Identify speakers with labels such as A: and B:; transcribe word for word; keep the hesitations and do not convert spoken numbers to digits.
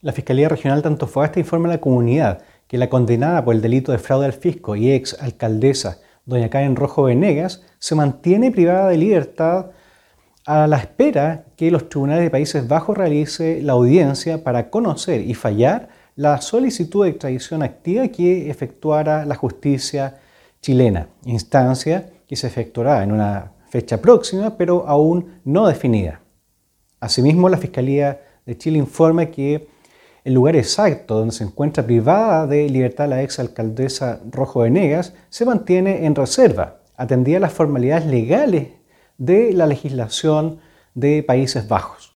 A: La Fiscalía Regional de Antofagasta informa a la comunidad que la condenada por el delito de fraude al fisco y ex alcaldesa doña Karen Rojo Venegas se mantiene privada de libertad a la espera que los tribunales de Países Bajos realice la audiencia para conocer y fallar la solicitud de extradición activa que efectuara la justicia chilena, instancia que se efectuará en una fecha próxima, pero aún no definida. Asimismo, la Fiscalía de Chile informa que el lugar exacto donde se encuentra privada de libertad la exalcaldesa Rojo Venegas se mantiene en reserva, atendida las formalidades legales de la legislación de Países Bajos.